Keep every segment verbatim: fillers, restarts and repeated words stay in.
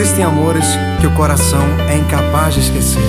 Existem amores que o coração é incapaz de esquecer.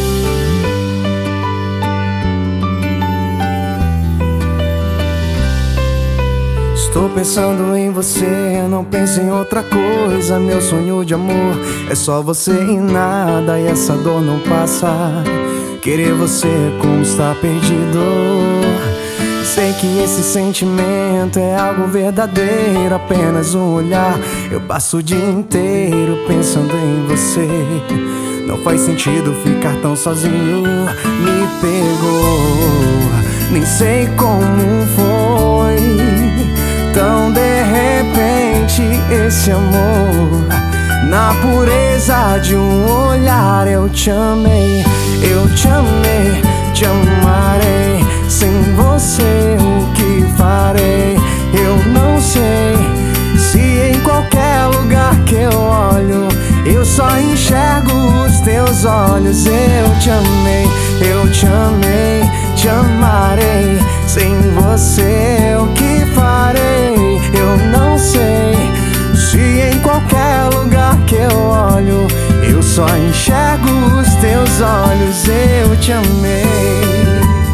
Estou pensando em você, não penso em outra coisa. Meu sonho de amor é só você e nada, e essa dor não passa. Querer você é como estar perdido. Sei que esse sentimento é algo verdadeiro, apenas um olhar. Eu passo o dia inteiro pensando em você. Não faz sentido ficar tão sozinho. Me pegou, nem sei como foi. Tão de repente esse amor, na pureza de um olhar. Eu te amei, eu te amei, te amarei. Sem você o que farei? Eu não sei. Se em qualquer lugar que eu olho, eu só enxergo os teus olhos. Eu te amei, eu te amei, te amarei. Sem você o que farei? Eu não sei. Se em qualquer lugar que eu olho, eu só enxergo os teus olhos. Eu te amei.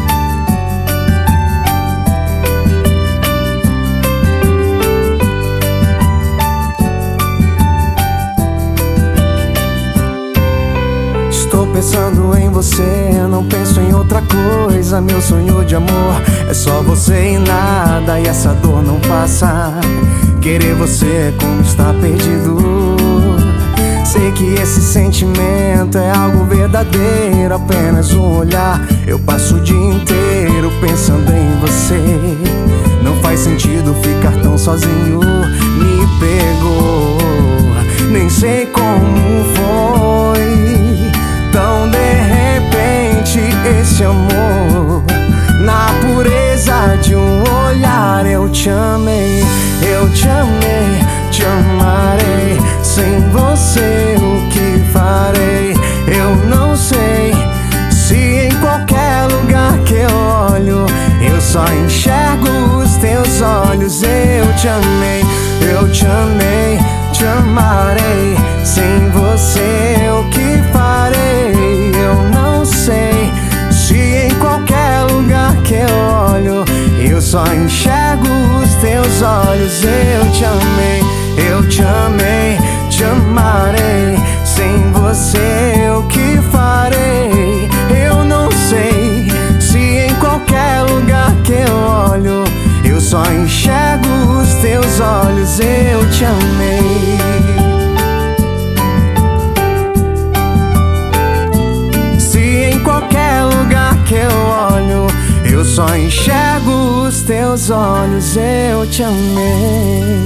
Estou pensando em você, não penso em outra coisa. Meu sonho de amor é só você e nada, e essa dor não passa. Querer você é como estar perdido. Sei que esse sentimento é algo verdadeiro, apenas um olhar. Eu passo o dia inteiro pensando em você. Não faz sentido ficar tão sozinho. Me pegou, nem sei como foi. Tão de repente esse amor, na pureza de um olhar. Eu te amei, eu te amei, te amarei. Sem você o que farei? Eu não sei. Se em qualquer lugar que eu olho, eu só enxergo os teus olhos. Eu te amei, eu te amei, te amarei. Sem você o que farei? Eu não sei. Se em qualquer lugar que eu olho, eu só enxergo os teus olhos. Eu te amei, eu te amei, te amarei. Sem você o que farei? Eu não sei. Se em qualquer lugar que eu olho, eu só enxergo os teus olhos. Eu te amei. Qualquer lugar que eu olho, eu só enxergo os teus olhos. Eu te amei.